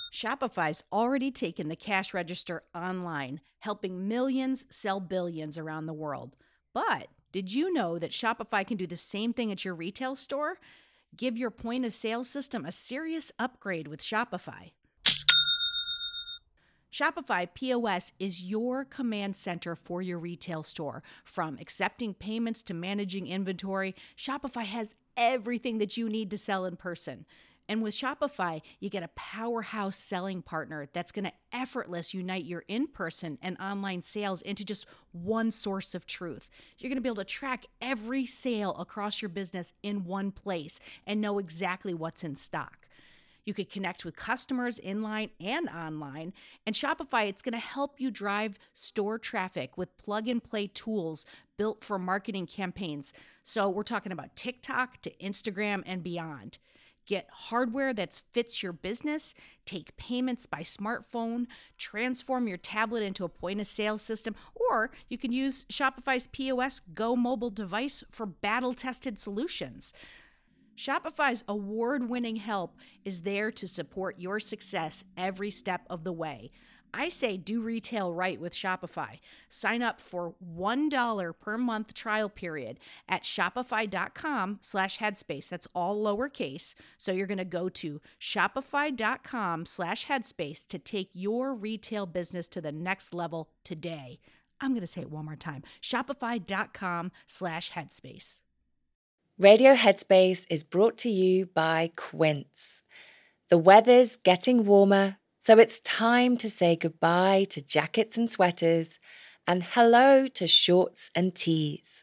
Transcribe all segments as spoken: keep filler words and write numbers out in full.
Shopify's already taken the cash register online, helping millions sell billions around the world. But did you know that Shopify can do the same thing at your retail store? Give your point of sale system a serious upgrade with Shopify. Shopify P O S is your command center for your retail store. From accepting payments to managing inventory, Shopify has everything that you need to sell in person. And with Shopify, you get a powerhouse selling partner that's going to effortless unite your in-person and online sales into just one source of truth. You're going to be able to track every sale across your business in one place and know exactly what's in stock. You could connect with customers inline and online. And Shopify, it's going to help you drive store traffic with plug-and-play tools built for marketing campaigns. So we're talking about TikTok to Instagram and beyond. Get hardware that fits your business, take payments by smartphone, transform your tablet into a point-of-sale system, or you can use Shopify's P O S Go mobile device for battle-tested solutions. Shopify's award-winning help is there to support your success every step of the way. I say do retail right with Shopify. Sign up for one dollar per month trial period at shopify.com slash headspace. That's all lowercase. So you're going to go to shopify.com slash headspace to take your retail business to the next level today. I'm going to say it one more time. Shopify.com slash headspace. Radio Headspace is brought to you by Quince. The weather's getting warmer, so it's time to say goodbye to jackets and sweaters and hello to shorts and tees.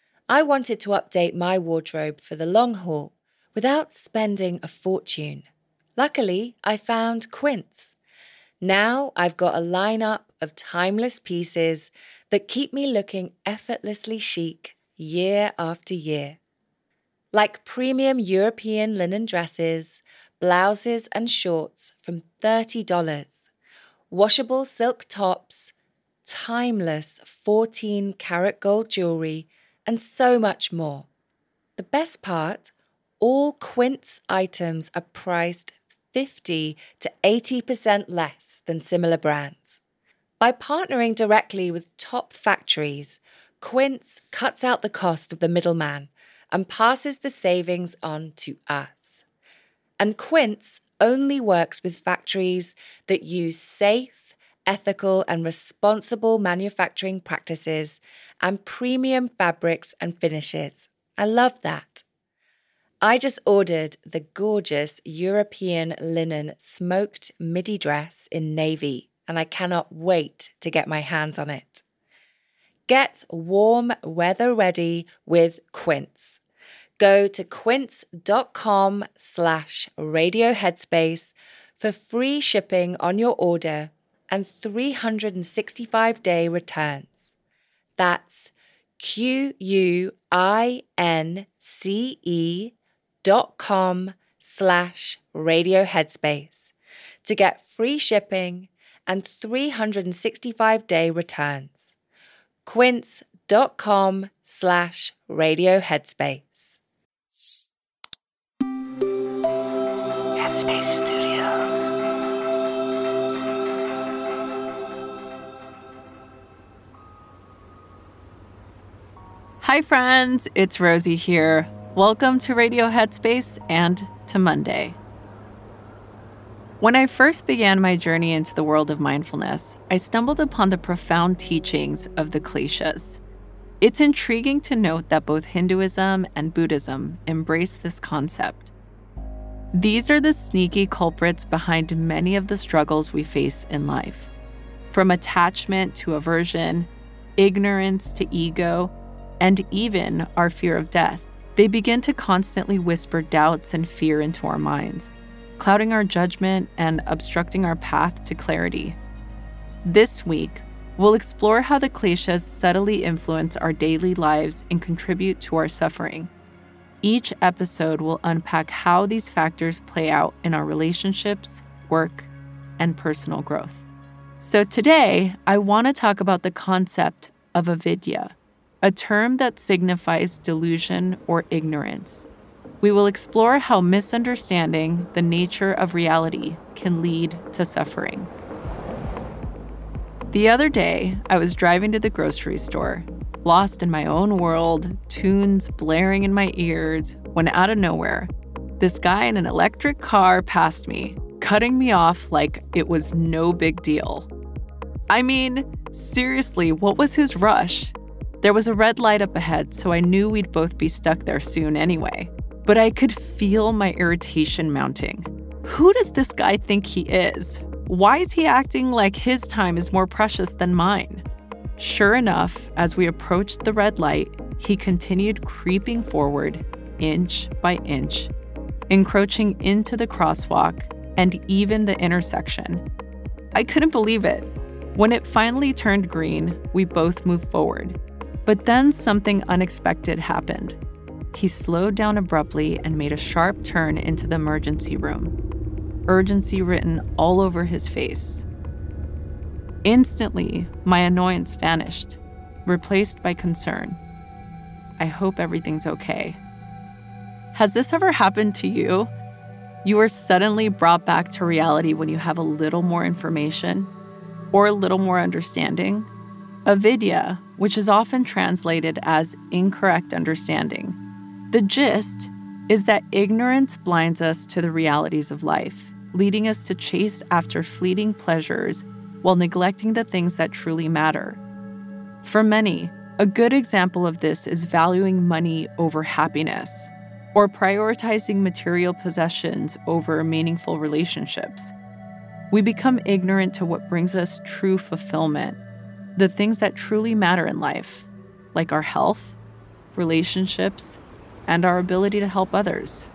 I wanted to update my wardrobe for the long haul without spending a fortune. Luckily, I found Quince. Now I've got a lineup of timeless pieces that keep me looking effortlessly chic year after year. Like premium European linen dresses, blouses and shorts from thirty dollars, washable silk tops, timeless fourteen karat gold jewelry, and so much more. The best part, all Quince items are priced fifty to eighty percent less than similar brands. By partnering directly with top factories, Quince cuts out the cost of the middleman and passes the savings on to us. And Quince only works with factories that use safe, ethical, and responsible manufacturing practices and premium fabrics and finishes. I love that. I just ordered the gorgeous European linen smoked midi dress in navy, and I cannot wait to get my hands on it. Get warm weather ready with Quince. Go to quince.com slash radio headspace for free shipping on your order and three hundred sixty-five day returns. That's Q-U-I-N-C-E dot com slash radio headspace to get free shipping and three hundred sixty-five day returns. Quince.com slash radio headspace. Headspace Studios. Hi friends, it's Rosie here. Welcome to Radio Headspace and to Monday. When I first began my journey into the world of mindfulness, I stumbled upon the profound teachings of the Kleshas. It's intriguing to note that both Hinduism and Buddhism embrace this concept. These are the sneaky culprits behind many of the struggles we face in life. From attachment to aversion, ignorance to ego, and even our fear of death, they begin to constantly whisper doubts and fear into our minds, clouding our judgment and obstructing our path to clarity. This week, we'll explore how the Kleshas subtly influence our daily lives and contribute to our suffering. Each episode will unpack how these factors play out in our relationships, work, and personal growth. So today, I want to talk about the concept of avidya, a term that signifies delusion or ignorance. we will explore how misunderstanding the nature of reality can lead to suffering. The other day, I was driving to the grocery store, lost in my own world, tunes blaring in my ears, when out of nowhere, this guy in an electric car passed me, cutting me off like it was no big deal. I mean, seriously, what was his rush? There was a red light up ahead, so I knew we'd both be stuck there soon anyway. But I could feel my irritation mounting. Who does this guy think he is? Why is he acting like his time is more precious than mine? Sure enough, as we approached the red light, he continued creeping forward, inch by inch, encroaching into the crosswalk and even the intersection. I couldn't believe it. When it finally turned green, we both moved forward. But then something unexpected happened. He slowed down abruptly and made a sharp turn into the emergency room, urgency written all over his face. Instantly, my annoyance vanished, replaced by concern. I hope everything's okay. Has this ever happened to you? You are suddenly brought back to reality when you have a little more information or a little more understanding. Avidya, which is often translated as incorrect understanding. The gist is that ignorance blinds us to the realities of life, leading us to chase after fleeting pleasures while neglecting the things that truly matter. For many, a good example of this is valuing money over happiness, or prioritizing material possessions over meaningful relationships. We become ignorant to what brings us true fulfillment, the things that truly matter in life, like our health, relationships, and our ability to help others.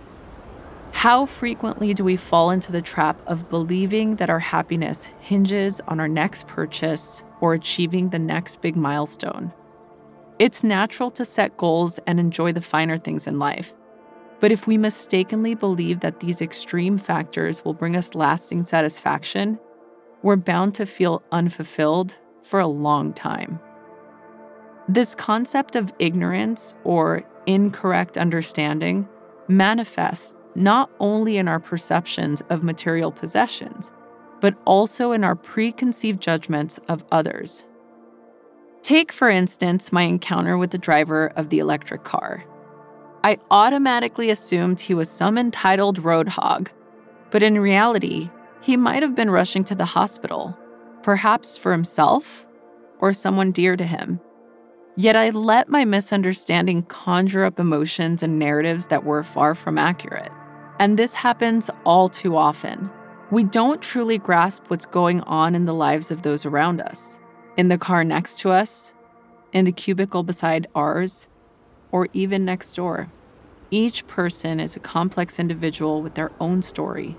How frequently do we fall into the trap of believing that our happiness hinges on our next purchase or achieving the next big milestone? It's natural to set goals and enjoy the finer things in life. But if we mistakenly believe that these extreme factors will bring us lasting satisfaction, we're bound to feel unfulfilled for a long time. This concept of ignorance or incorrect understanding manifests not only in our perceptions of material possessions, but also in our preconceived judgments of others. Take, for instance, my encounter with the driver of the electric car. I automatically assumed he was some entitled road hog, but in reality, he might have been rushing to the hospital, perhaps for himself or someone dear to him. Yet I let my misunderstanding conjure up emotions and narratives that were far from accurate. And this happens all too often. We don't truly grasp what's going on in the lives of those around us, in the car next to us, in the cubicle beside ours, or even next door. Each person is a complex individual with their own story.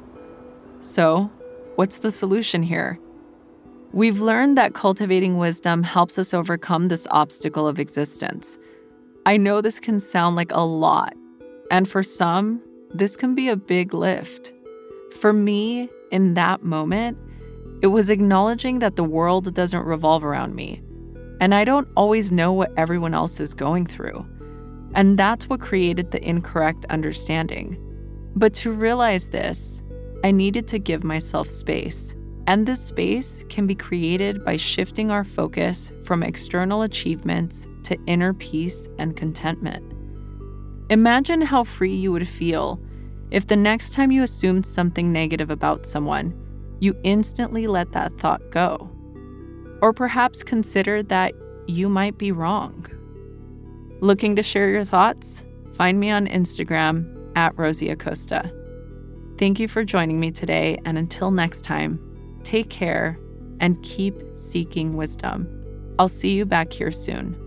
So, what's the solution here? We've learned that cultivating wisdom helps us overcome this obstacle of existence. I know this can sound like a lot, and for some, this can be a big lift. For me, in that moment, it was acknowledging that the world doesn't revolve around me, and I don't always know what everyone else is going through. And that's what created the incorrect understanding. But to realize this, I needed to give myself space. And this space can be created by shifting our focus from external achievements to inner peace and contentment. Imagine how free you would feel if the next time you assumed something negative about someone, you instantly let that thought go. Or perhaps consider that you might be wrong. Looking to share your thoughts? Find me on Instagram at Rosie Acosta. Thank you for joining me today, and until next time, take care and keep seeking wisdom. I'll see you back here soon.